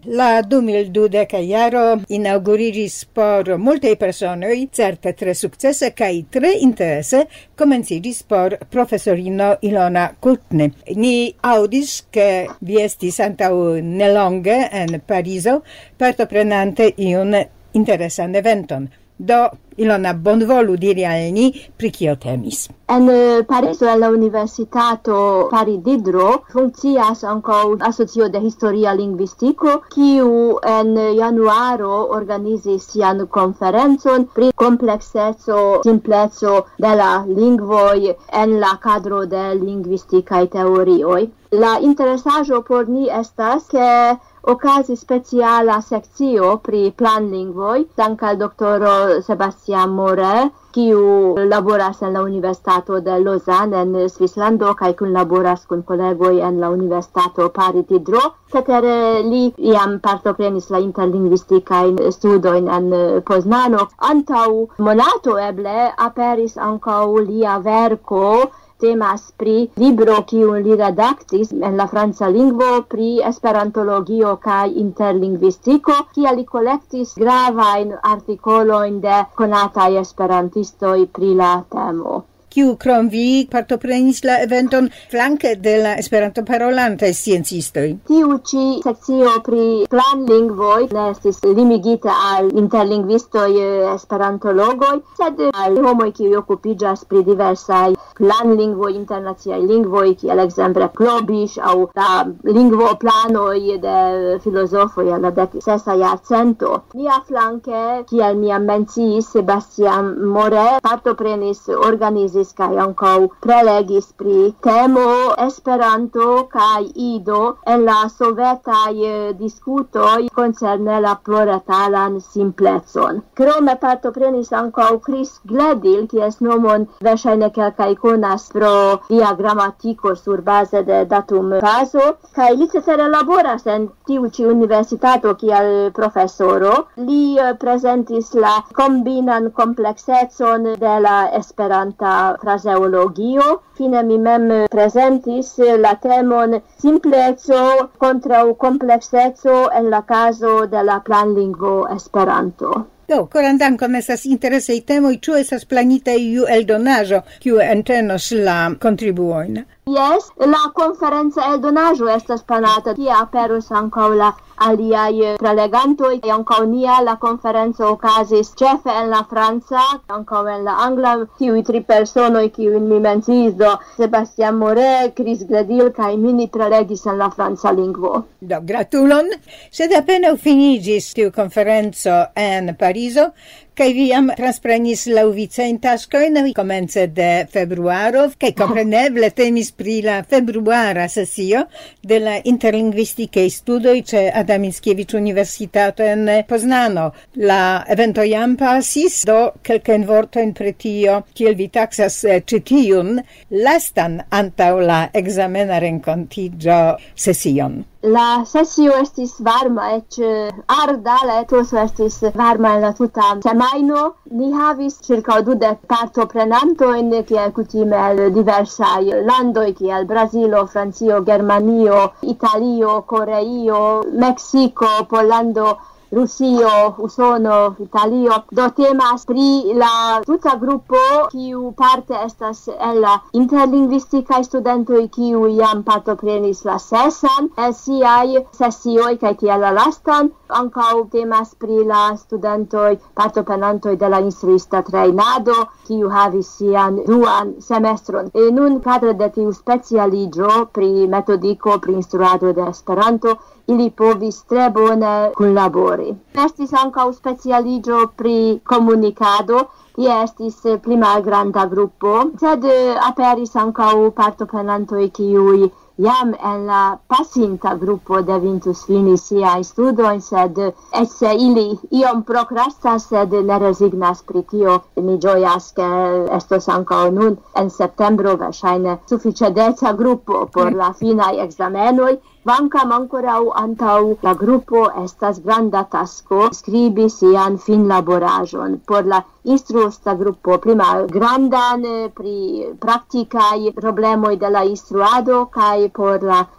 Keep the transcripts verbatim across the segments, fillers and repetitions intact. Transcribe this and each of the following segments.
La du mil dudek jaro inaugurigis por multaj personoj certe tre sukcese kaj tre interese komencigis por profesorino Ilona Kutny. Ni audis ke vi estis antaŭ nelonge en Parizo partoprenante iun interesan eventon. Do, Ilona, bonvolu diri al ni pri kio temis. En Parizo, en la Universitato Paris Diderot, funkcias ankaŭ asocio de historia lingvistiko, kiu en januaro organizis sian konferencon pri komplekseco, simpleco de la lingvoj en la kadro de lingvistikaj teorioj. La interesaĵo por ni estas ke okazis speciala sekcio pri planlingvoj, dank al doktoro Sebastian Moret, kiu laboras en la Universitato de Lausanne en Svislando kaj kunlaboras kun kolegoj en la Universitato Paris Diderot. Cetere li iam partoprenis la interlingvistikajn studojn en Poznano. Antaŭ monato eble aperis ankaŭ lia verko. Temas pri libro kiun li redaktis en la franca lingvo pri esperantologio kaj interlingvistiko, kie li kolektis gravajn artikolojn de konataj esperantistoj pri la temo. Kiu krom vi partoprenis la eventon flanke de la esperanto-parolantaj sciencistoj? Tiu ĉi sekcio pri planlingvoj ne estis limigita al interlingvistoj esperantologoj, sed al homoj kiuj okupiĝas pri diversaj planlingvoj, internaciaj lingvoj, kiel ekzemple Klobiŝ aŭ la lingvoplanoj de filozofoj el la deksesa jarcento. Mia flanke, kiel mi jam menciis, Sebastian Moret partoprenis organizi kaj ankaŭ prelegis pri temo Esperanto kaj Ido en la sovetaj diskutoj koncerne la pluretalan simplecon. Krome partoprenis ankaŭ Chris Gledil, kies nomon verŝajne kelkaj konas pro lia gramatiko surbaze de datumfazo, kaj li cetere laboras en tiu ĉi universitato kiel profesoro. Li prezentis la kombinan kompleksecon de la Esperanta frazeologio. Fine mi mem prezentis la temon simpleco kontraŭ komplekseco en la kazo de la planlingvo Esperanto. Do, koran dankon, estas interesaj temoj, ĉu estas planita iu eldonaĵo, kiu entenos la kontribuojn? Yes, la konferenca eldonaĵo estas planata, kie aperos ankaŭ la aliaj prelegantoj, ankaŭ nia la konferenco okazis ĉefe en la franca, ankaŭ en la angla, tiuj tri personoj kiujn mi menciis, do Sebastian Moret, Chris Gledil kaj mi ni prelegis en la franca lingvo. Do, gratulon, sed apenaŭ finiĝis tiu konferenco en Parizo, kaj vi jam transprenis laŭvicajn taskojn komence de februaro, kaj kompreneble temis pri la februara sesio de la interlingvistikaj studoj ĉe Adam Mickiewicz Universitato en Poznano. La evento jam pasis, do kelkajn vortojn pri tio, kiel vi taksas ĉi tiun lastan antaŭ la ekzamena renkontiĝo sesion. La sesio estis varma, eĉ arda, la etoso estis varma en la tuta semajno. Ni havis ĉirkaŭ dudek partoprenantojn, kiel kutime el diversaj landoj, kiel Brazilo, Francio, Germanio, Italio, Koreio, Meksiko, Pollando, Rusio, Usono, Italio. Do temas pri la tuta grupo, kiu parte estas el la interlingvistikaj studentoj, kiu jam partoprenis la sesan el siaj sesioj kaj tiel la lastan. Ankaŭ temas pri la studentoj partoprenantoj de la instruista trejnado, kiu havis sian duan semestron. E nun kadre de tiu specialiĝo pri metodiko pri instruado de Esperanto, ili povis tre bone kunlabori. Estis ankaŭ specialiĝo pri komunikado, tie estis pli malgranda grupo, sed aperis ankaŭ partoprenantoj kiuj jam en la pasinta grupo devintus fini siajn studojn, sed eĉ se ili iom prokrastas, sed ne rezignas pri tio. Mi ĝojas, ke estos ankaŭ nun en septembro verŝajne sufiĉe deca grupo por la finaj ekzamenoj. Kvankam ankoraŭ antaŭ la grupo estas granda tasko skribi sian finlaboraĵon por la instruista grupo pli malgrandan pri praktikaj problemoj de la instruado kaj por la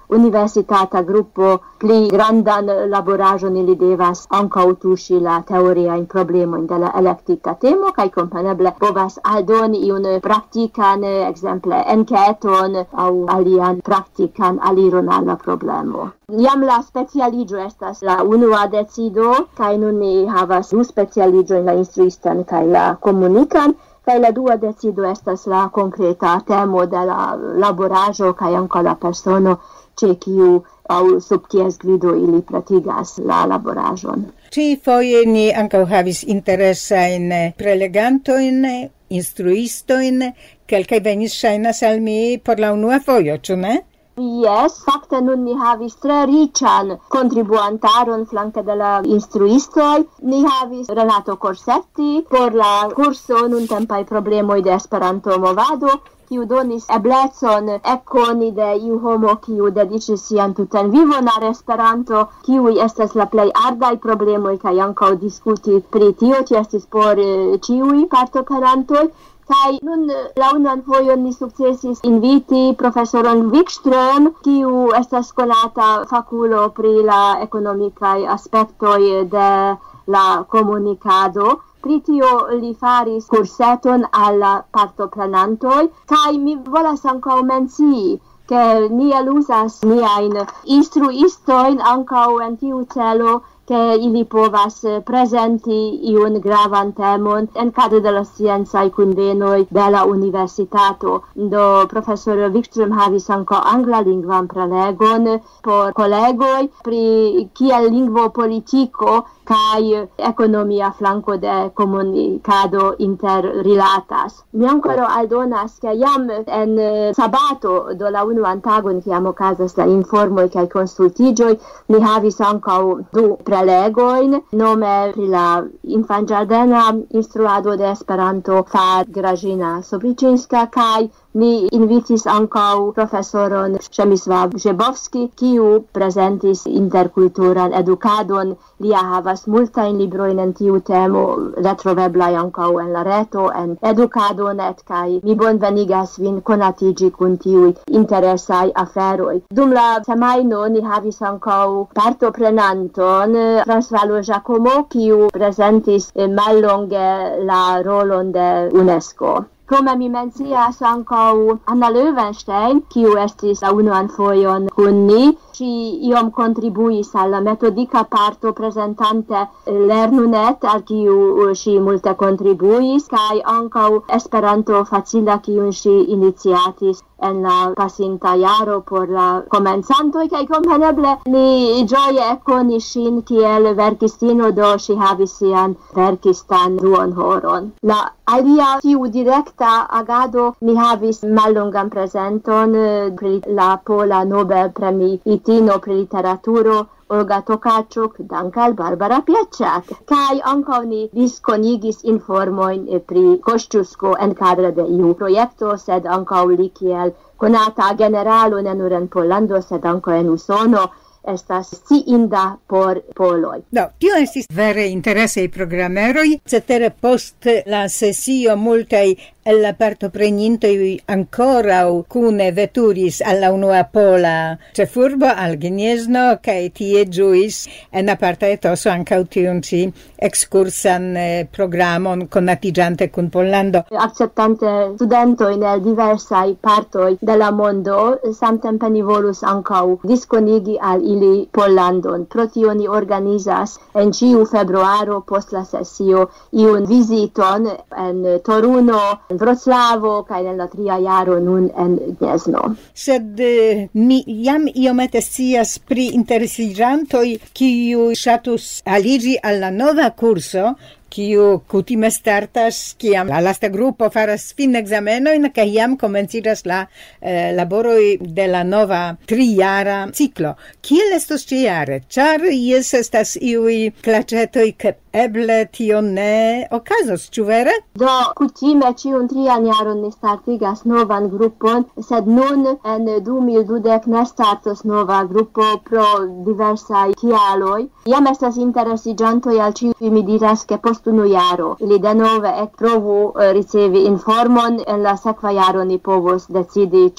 universitata gruppo pli grandan laboraĵon ili devas ankaŭ tuŝi la teoriajn problemojn de la elektita temo kaj kompreneble povas aldoni iun praktikan, ekzemple enketon aŭ alian praktikan aliron al la problemo. Jam la specialiĝo estas la unua decido kaj nun ni havas du specialiĝojn, la instruistan kaj la komunikan. Kaj la dua decido estas la konkreta temo de la laboraĵo kaj ankaŭ la persono ĉe kiu aŭ sub kies gvido ili pretigas la laboraĵon. Ĉi-foje ni ankaŭ havis interesajn prelegantojn, instruistojn, kelkaj venis ŝajnas al mi por la unua fojo, ĉu ne? Yes, fakte nun ni havis tre riĉan kontribuantaron flanke de la instruistoj. Ni havis Renato Corsetti por la kurso nuntempaj problemoj de Esperanto-movado, kiu donis eblecon ekkoni de iu homo kiu dediĉis sian tutan vivon al Esperanto, kiuj estas la plej ardaj problemoj kaj ankaŭ diskuti pri tio, tio estis por ĉiuj partoprenantoj. Kaj nun la unuan fojon ni sukcesis inviti profesoron Wikström, kiu estas konata fakulo pri la ekonomikaj aspektoj de la komunikado. Pri tio li faris kurseton al la partoprenantoj, kaj mi volas ankaŭ mencii, ke ni eluzas niajn instruistojn ankaŭ en tiu celo, che ili povas presenti iun gravan temon en kadro de la sciencaj kunvenoj de la universitato. Do profesor Wikström havis ankaŭ anglalingvan prelegon por kolegoj pri kiel lingvo politiko kaj ekonomia flanko de komunikado interrilatas. Mi ankoraŭ aldonas, ke jam en sabato do la unuan tagon, kiam okazas la informoj kaj konsultiĝoj, ni havis ankaŭ du prelegojn, nome pri la infanĝardena instruado de Esperanto far Grażyna Sobriczynska kaj ni invitis ankaŭ profesoron Przemysław Grzebowski, kiu prezentis interkulturan edukadon. Lia havas multajn librojn en tiu temo, retroveblaj ankaŭ en la reto, en Edukado.net, kaj mi bonvenigas vin konatiĝi kun tiuj interesaj aferoj. Dum la semajno ni havis ankaŭ partoprenanton, Transvalo Giacomo, kiu prezentis mallonge la rolon de UNESCO. Krome mi mencias ankaŭ Anna Löwenstein, kiu estis la unuan fojon kun ni. Ŝi iom kontribuis al la metodika parto prezentante Lernu.net, al kiu ŝi multe kontribuis, kaj ankaŭ Esperanto facila, kiun ŝi iniciatis en la pasinta jaro por la komencantoj, kaj kompreneble ni ĝoje ekkonis ŝin kiel verkistino, do ŝi havis sian verkistan duonhoron. La alia tiu direkta agado ni havis mallongan prezenton pri la pola Nobel-premiitino pri literaturo Olga Tokarczuk, dank al Barbara Pieczak. Kaj ankaŭ ni diskonigis informojn pri Kościuszko en kadre de iu projekto, sed ankaŭ li kiel konata generalo ne nur en Pollando, sed ankaŭ en Usono estas sciinda por poloj. No, tio estis vere interesaj programeroj, cetere post la sesio multaj el la partoprenintoj ankoraŭ kune veturis al la unua pola ĉefurbo, al Gniezno, kaj tie ĝuis en aparta etoso ankaŭ tiun ĉi ekskursan programon konatiĝante kun Pollando. Akceptante studentojn el diversaj partoj de la mondo, samtempe ni volus ankaŭ diskonigi al ili Pollandon. Pro tio ni organizas en ĉiu februaro post la sesio iun viziton en Toruno, en Wroclavo, kaj en la tria jaro nun en Gniezno. Sed eh, mi jam iomete scias pri interesiĝantoj, kiu ŝatus aliĝi al la nova kurso, kiu kutime startas kiam la lasta grupo faras finekzamenojn, kaj jam komenciĝas la eh, laboroj de la nova trijara ciklo. Kiel estos ĉiujare? Ĉar jes estas iuj klaĉetoj, ke eble tio ne okazos, ĉu vere? Do kutime ĉiun trian jaron ni startigas novan grupon, sed nun en du mil dudek ne startos nova grupo pro diversaj kialoj. Jam estas interesiĝantoj, al ĉiuj mi diras, ke post unu jaro ili denove ekprovu ricevi informon, en la sekva jaro ni povos decidi ĉu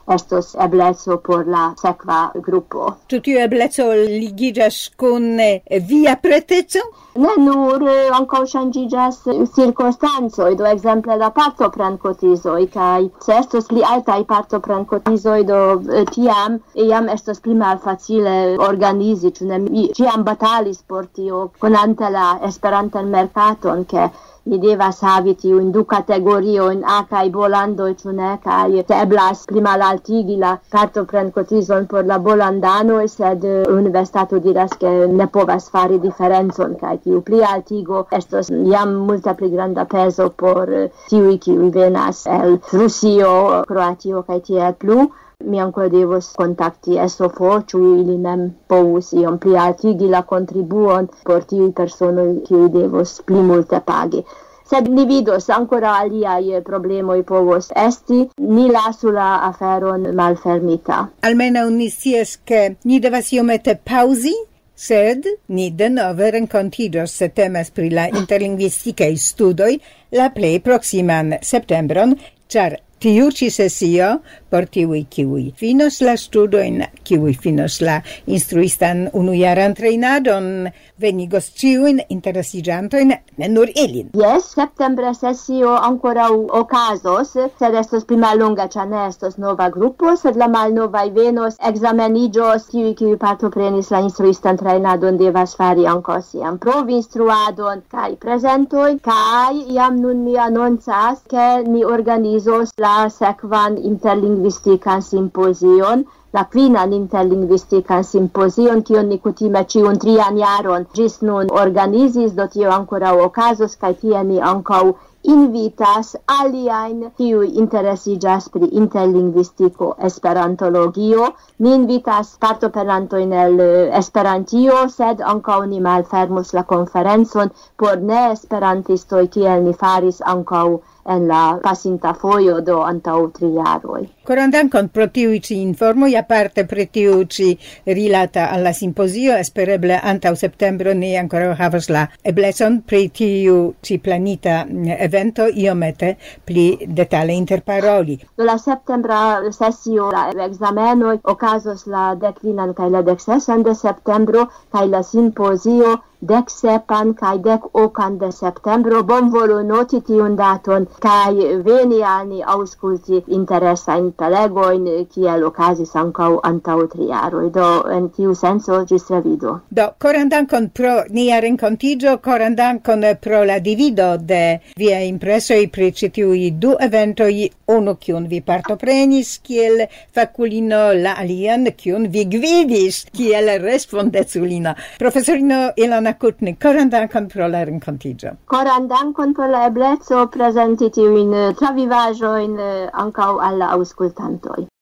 estos ebleco por la sekva grupo. Ĉu tiu ebleco ligiĝas kun via preteco? Ne nur ankaŭ ŝanĝiĝas cirkonstancoj, do ekzemple la partoprenkotizoj, kaj se estos pli altaj partoprenkotizoj, do tiam jam estos pli malfacile organizi, ĉu ne? Mi ĉiam batalis por tio, konante la Esperantan merkaton, ke mi devas havi tiujn du kategoriojn A kaj B-landoj, ĉu ne, kaj se eblas pli malaltigi la partoprenkotizon por la B-landanoj, sed universitato diras ke ne povas fari diferencon, kaj tiu pli altigo estos jam multe pli granda pezo por tiuj, kiuj venas el Rusio, Kroatio kaj tiel plu. Mi ancora devos kontakti S O F O, ĉu ili mem povus iom pli altigi la kontribuon por tiuj personoj, kiuj devos pli multe pagi. Sed ni vidos, ancora aliaj problemoj povos esti, ni lasu la aferon malfermita. Almenaŭ ni scias, ke ni devas iomete paŭzi, sed ni denove renkontiĝos, se temas pri la interlingvistikaj studoj, la plej proksiman septembron, ĉar tiu ĉi sesio por tiuj, kiuj finos la studojn, kiuj finos la instruistan unujaran trejnadon, venigos ĉiujn interesiĝantojn, ne nur ilin. Yes, septembre sesio ankoraŭ okazos, sed estos pli mallonga, ĉar ne estos nova grupo, sed la malnovaj venos, ekzameniĝos, tiuj, kiuj partoprenis la instruistan trejnadon, devas fari ankaŭ sian provinstruadon kaj prezentojn, kaj jam nun mi anoncas, ke ni organizos la sekvan interlingvistikan simpozion, la kvinan interlingvistikan simpozion, kion ni kutime ĉiun trian jaron ĝis nun organizis, do tio ankoraŭ okazos, kaj tie ni ankaŭ invitas aliajn, kiuj interesiĝas pri interlingvistiko, esperantologio. Ni invitas partoprenantojn el Esperantio, sed ankaŭ ni malfermus la konferencon por ne-esperantistoj, kiel ni faris ankaŭ en la pasinta fojo, do antaŭ tri jaroj. Koran dankon pro tiuj ĉi informoj, aparte pri tiu ĉi rilata al la simpozio, espereble antaŭ septembro ni ankoraŭ havas la eblecon pri tiu ĉi planita evento iomete pli detale interparoli. Do la septembra sesio, la ekzamenoj okazos la dekkvinan kaj la deksesan de septembro, kaj la simpozio dek sepan kaj dek okan de septembro. Bonvolu noti tiun daton kaj veni al ni aŭskulti interesajn prelegojn, kiel okazis ankaŭ antaŭ tri jaroj. Do en tiu senco ĝis revido. Do koran dankon pro nia renkontiĝo, koran dankon pro la divido de viaj impresoj pri ĉi tiuj du eventoj, unu kiun vi partoprenis kiel fakulino, la alian kiun vi gvidis kiel respondeculino. Profesorino Ilona Kutnik, koran dankon pro la renkontiĝo. Koran dankon pro la ebleco prezenti tiujn travivaĵojn ankaŭ al la aŭskultantoj.